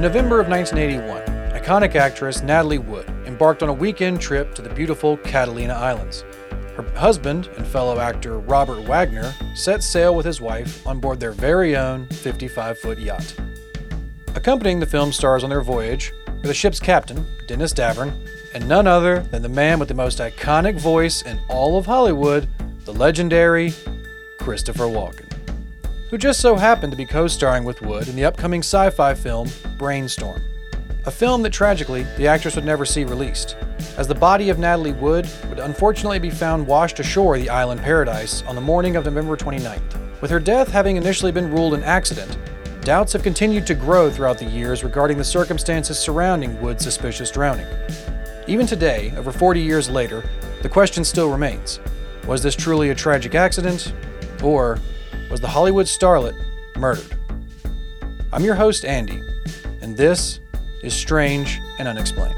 In November of 1981, iconic actress Natalie Wood embarked on a weekend trip to the beautiful Catalina Islands. Her husband and fellow actor Robert Wagner set sail with his wife on board their very own 55-foot yacht. Accompanying the film stars on their voyage were the ship's captain, Dennis Davern, and none other than the man with the most iconic voice in all of Hollywood, the legendary Christopher Walken, who just so happened to be co-starring with Wood in the upcoming sci-fi film Brainstorm, a film that tragically the actress would never see released, as the body of Natalie Wood would unfortunately be found washed ashore the island Paradise on the morning of November 29th. With her death having initially been ruled an accident, doubts have continued to grow throughout the years regarding the circumstances surrounding Wood's suspicious drowning. Even today, over 40 years later, the question still remains: was this truly a tragic accident, or was the Hollywood starlet murdered? I'm your host, Andy, and this is Strange and Unexplained.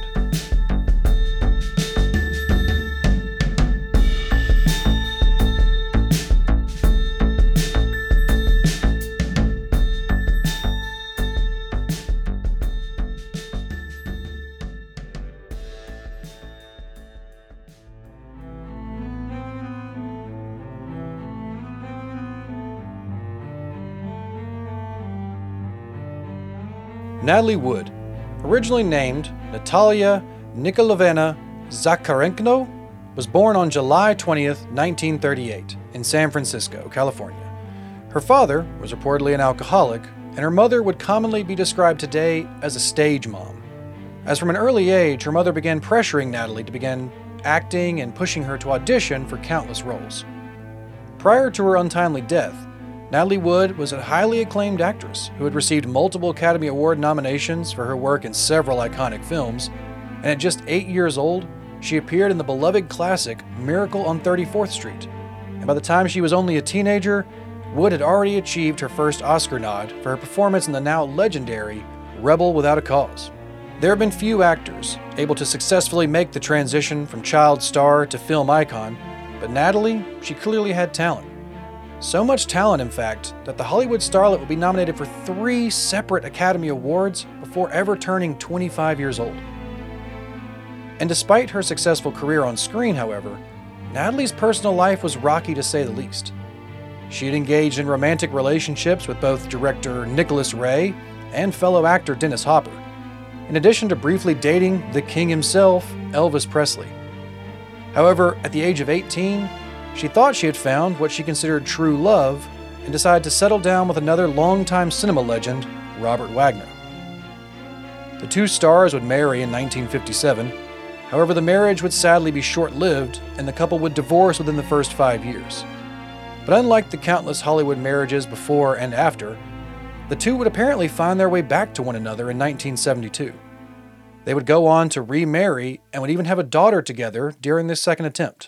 Natalie Wood, originally named Natalia Nikolaevna Zakharenko, was born on July 20th, 1938, in San Francisco, California. Her father was reportedly an alcoholic, and her mother would commonly be described today as a stage mom. As from an early age, her mother began pressuring Natalie to begin acting and pushing her to audition for countless roles. Prior to her untimely death, Natalie Wood was a highly acclaimed actress who had received multiple Academy Award nominations for her work in several iconic films, and at just 8 years old, she appeared in the beloved classic Miracle on 34th Street. And by the time she was only a teenager, Wood had already achieved her first Oscar nod for her performance in the now legendary Rebel Without a Cause. There have been few actors able to successfully make the transition from child star to film icon, but Natalie, she clearly had talent. So much talent, in fact, that the Hollywood starlet would be nominated for 3 separate Academy Awards before ever turning 25 years old. And despite her successful career on screen, however, Natalie's personal life was rocky to say the least. She had engaged in romantic relationships with both director Nicholas Ray and fellow actor Dennis Hopper, in addition to briefly dating the king himself, Elvis Presley. However, at the age of 18, she thought she had found what she considered true love and decided to settle down with another longtime cinema legend, Robert Wagner. The two stars would marry in 1957. However, the marriage would sadly be short-lived, and the couple would divorce within the first 5 years. But unlike the countless Hollywood marriages before and after, the two would apparently find their way back to one another in 1972. They would go on to remarry and would even have a daughter together during this second attempt.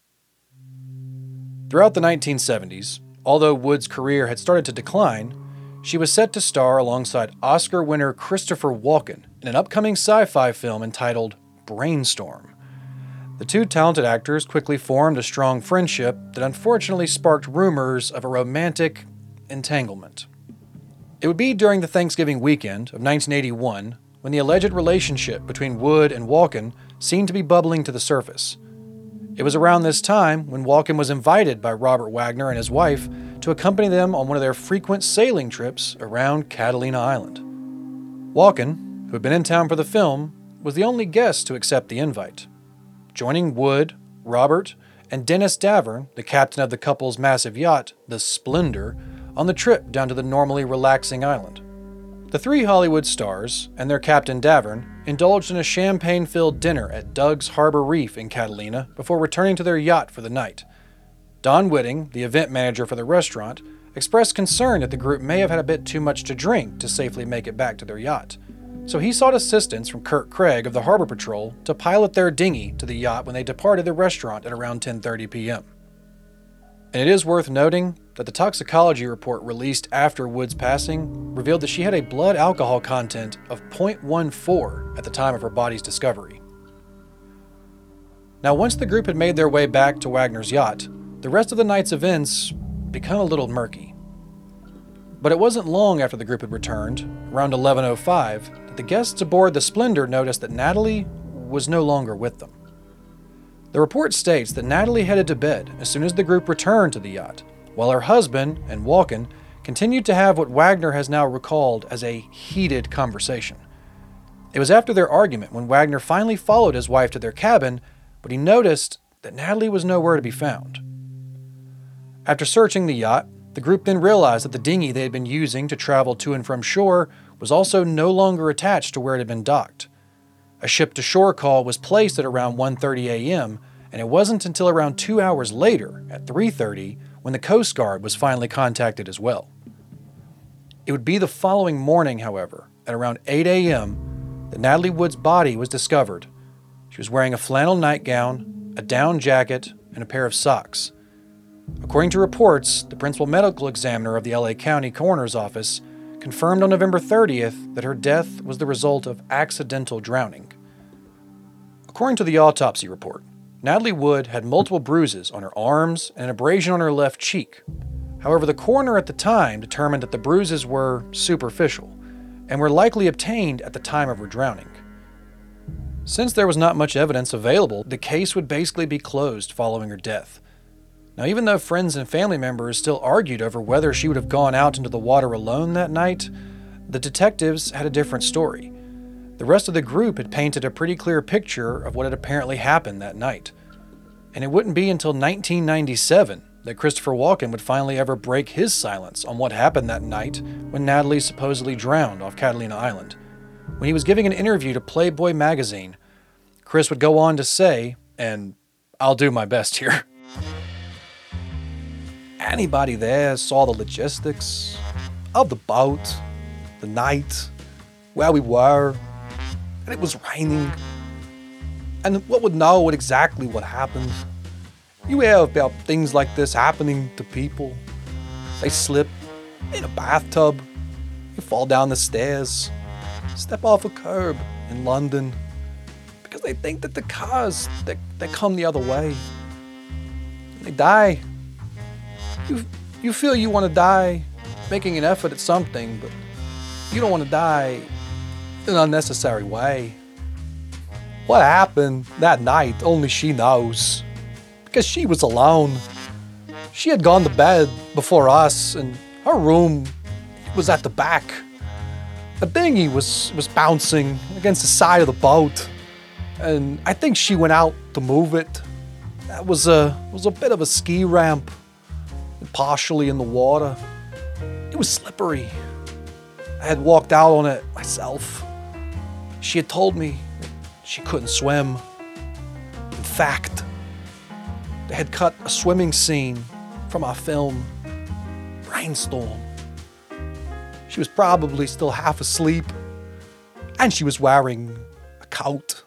Throughout the 1970s, although Wood's career had started to decline, she was set to star alongside Oscar winner Christopher Walken in an upcoming sci-fi film entitled Brainstorm. The two talented actors quickly formed a strong friendship that unfortunately sparked rumors of a romantic entanglement. It would be during the Thanksgiving weekend of 1981 when the alleged relationship between Wood and Walken seemed to be bubbling to the surface. It was around this time when Walken was invited by Robert Wagner and his wife to accompany them on one of their frequent sailing trips around Catalina Island. Walken, who had been in town for the film, was the only guest to accept the invite, joining Wood, Robert, and Dennis Davern, the captain of the couple's massive yacht, the Splendor, on the trip down to the normally relaxing island. The 3 Hollywood stars and their captain Davern indulged in a champagne-filled dinner at Doug's Harbor Reef in Catalina before returning to their yacht for the night. Don Whitting, the event manager for the restaurant, expressed concern that the group may have had a bit too much to drink to safely make it back to their yacht. So he sought assistance from Kurt Craig of the Harbor Patrol to pilot their dinghy to the yacht when they departed the restaurant at around 10:30 p.m. And it is worth noting that the toxicology report released after Wood's passing revealed that she had a blood alcohol content of 0.14 at the time of her body's discovery. Now, once the group had made their way back to Wagner's yacht, the rest of the night's events become a little murky. But it wasn't long after the group had returned, around 11:05, that the guests aboard the Splendor noticed that Natalie was no longer with them. The report states that Natalie headed to bed as soon as the group returned to the yacht, while her husband and Walken continued to have what Wagner has now recalled as a heated conversation. It was after their argument when Wagner finally followed his wife to their cabin, but he noticed that Natalie was nowhere to be found. After searching the yacht, the group then realized that the dinghy they had been using to travel to and from shore was also no longer attached to where it had been docked. A ship-to-shore call was placed at around 1:30 a.m., and it wasn't until around 2 hours later, at 3:30, when the Coast Guard was finally contacted as well. It would be the following morning, however, at around 8 a.m., that Natalie Wood's body was discovered. She was wearing a flannel nightgown, a down jacket, and a pair of socks. According to reports, the principal medical examiner of the LA County Coroner's Office confirmed on November 30th that her death was the result of accidental drowning. According to the autopsy report, Natalie Wood had multiple bruises on her arms and an abrasion on her left cheek. However, the coroner at the time determined that the bruises were superficial and were likely obtained at the time of her drowning. Since there was not much evidence available, the case would basically be closed following her death. Now, even though friends and family members still argued over whether she would have gone out into the water alone that night, the detectives had a different story. The rest of the group had painted a pretty clear picture of what had apparently happened that night. And it wouldn't be until 1997 that Christopher Walken would finally ever break his silence on what happened that night when Natalie supposedly drowned off Catalina Island. When he was giving an interview to Playboy magazine, Chris would go on to say, and I'll do my best here, "Anybody there saw the logistics of the boat, the night, where we were, and it was raining, and what would know exactly what happened. You hear about things like this happening to people. They slip in a bathtub, you fall down the stairs, step off a curb in London, because they think that the cars, they come the other way. They die. You feel you want to die making an effort at something, but you don't want to die in an unnecessary way. What happened that night, only she knows, because she was alone. She had gone to bed before us, and her room was at the back. The dinghy was bouncing against the side of the boat, and I think she went out to move it. That was a bit of a ski ramp, partially in the water. It was slippery. I had walked out on it myself. She had told me she couldn't swim. In fact, they had cut a swimming scene from our film, Brainstorm. She was probably still half asleep, and she was wearing a coat."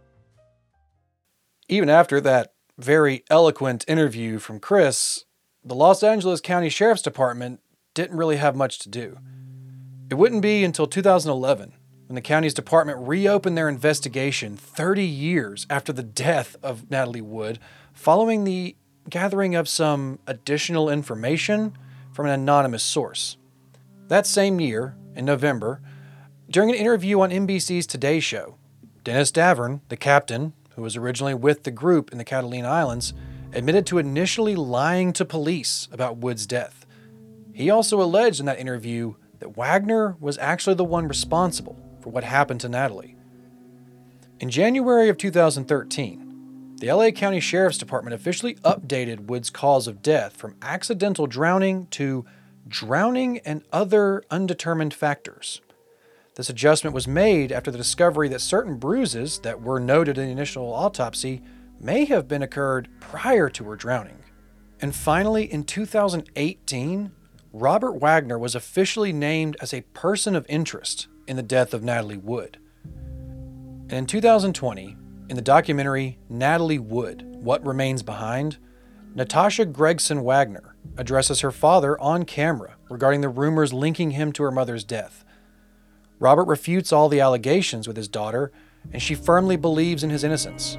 Even after that very eloquent interview from Chris, the Los Angeles County Sheriff's Department didn't really have much to do. It wouldn't be until 2011 when the county's department reopened their investigation 30 years after the death of Natalie Wood, following the gathering of some additional information from an anonymous source. That same year, in November, during an interview on NBC's Today Show, Dennis Davern, the captain, who was originally with the group in the Catalina Islands, admitted to initially lying to police about Wood's death. He also alleged in that interview that Wagner was actually the one responsible for what happened to Natalie. In January of 2013, the LA County Sheriff's Department officially updated Wood's cause of death from accidental drowning to drowning and other undetermined factors. This adjustment was made after the discovery that certain bruises that were noted in the initial autopsy may have been occurred prior to her drowning. And finally, in 2018, Robert Wagner was officially named as a person of interest in the death of Natalie Wood. And in 2020, in the documentary Natalie Wood, What Remains Behind, Natasha Gregson Wagner addresses her father on camera regarding the rumors linking him to her mother's death. Robert refutes all the allegations with his daughter, and she firmly believes in his innocence.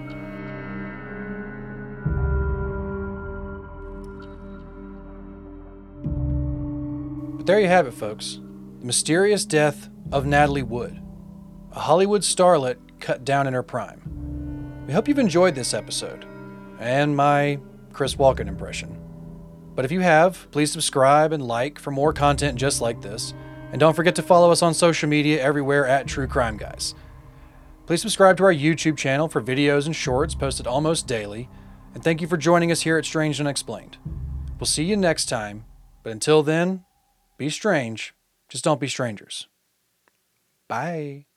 But there you have it, folks. The mysterious death of Natalie Wood. a Hollywood starlet cut down in her prime. We hope you've enjoyed this episode, and my Chris Walken impression. But if you have, please subscribe and like for more content just like this, and don't forget to follow us on social media everywhere at True Crime Guys. Please subscribe to our YouTube channel for videos and shorts posted almost daily, and thank you for joining us here at Strange Unexplained. We'll see you next time, but until then, be strange, just don't be strangers. Bye.